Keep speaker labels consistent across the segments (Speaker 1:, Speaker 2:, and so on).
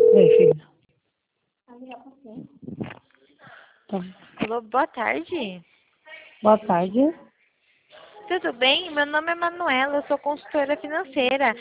Speaker 1: Vem, filha. Tá.
Speaker 2: Alô, boa tarde.
Speaker 1: Boa tarde.
Speaker 2: Tudo bem? Meu nome é Manuela, eu sou consultora financeira.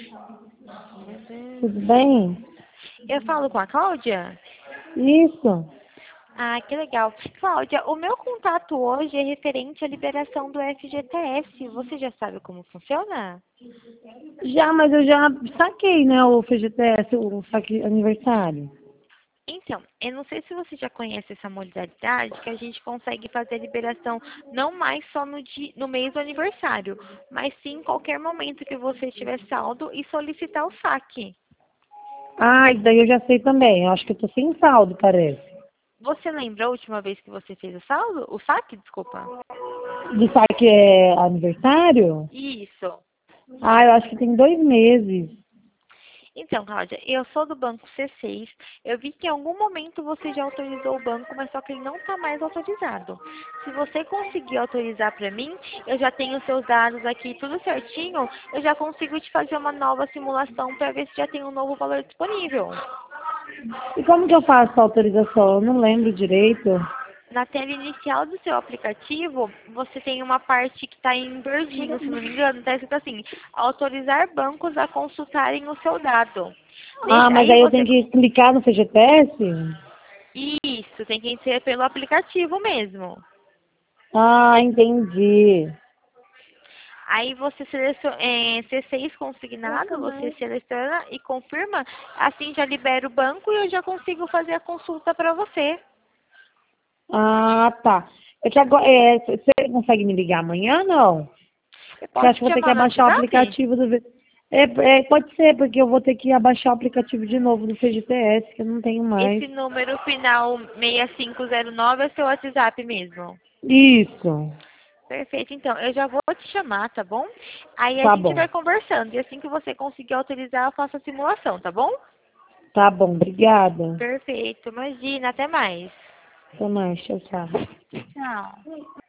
Speaker 1: Tudo bem?
Speaker 2: Eu falo com a Cláudia?
Speaker 1: Isso.
Speaker 2: Ah, que legal. Cláudia, o meu contato hoje é referente à liberação do FGTS. Você já sabe como funciona?
Speaker 1: Já, mas eu já saquei, né, o FGTS, o saque aniversário.
Speaker 2: Então, eu não sei se você já conhece essa modalidade, que a gente consegue fazer a liberação não mais só no mês do aniversário, mas sim em qualquer momento que você tiver saldo e solicitar o saque.
Speaker 1: Ah, e daí eu já sei também. Eu acho que eu tô sem saldo, parece.
Speaker 2: Você lembra a última vez que você fez o saldo? O saque, desculpa.
Speaker 1: De saque é aniversário?
Speaker 2: Isso.
Speaker 1: Ah, eu acho que tem 2 meses.
Speaker 2: Então, Cláudia, eu sou do banco C6. Eu vi que em algum momento você já autorizou o banco, mas só que ele não está mais autorizado. Se você conseguir autorizar para mim, eu já tenho seus dados aqui tudo certinho, eu já consigo te fazer uma nova simulação para ver se já tem um novo valor disponível.
Speaker 1: E como que eu faço a autorização? Eu não lembro direito.
Speaker 2: Na tela inicial do seu aplicativo, você tem uma parte que está em verdinho, se não me engano, está escrito assim, autorizar bancos a consultarem o seu dado.
Speaker 1: Ah, mas
Speaker 2: Aí
Speaker 1: aí eu
Speaker 2: você
Speaker 1: tenho que clicar no FGTS?
Speaker 2: Isso, tem que ser pelo aplicativo mesmo.
Speaker 1: Ah, entendi.
Speaker 2: Aí você seleciona C6 consignado, você seleciona e confirma, assim já libera o banco e eu já consigo fazer a consulta para você.
Speaker 1: Ah, tá. É que agora, você consegue me ligar amanhã, não?
Speaker 2: Eu
Speaker 1: Porque eu
Speaker 2: posso
Speaker 1: acho
Speaker 2: te
Speaker 1: que vou ter que
Speaker 2: chamar no
Speaker 1: abaixar o
Speaker 2: WhatsApp?
Speaker 1: aplicativo do... pode ser, porque eu vou ter que abaixar o aplicativo de novo do FGTS, que eu não tenho mais.
Speaker 2: Esse número final 6509 é seu WhatsApp mesmo.
Speaker 1: Isso.
Speaker 2: Perfeito, então eu já vou te chamar, tá bom? Aí a
Speaker 1: Tá
Speaker 2: gente
Speaker 1: bom.
Speaker 2: vai conversando e assim que você conseguir autorizar, eu faço a simulação, tá bom?
Speaker 1: Tá bom, obrigada.
Speaker 2: Perfeito, imagina, até mais.
Speaker 1: Até mais, tchau, tchau.
Speaker 2: Tchau.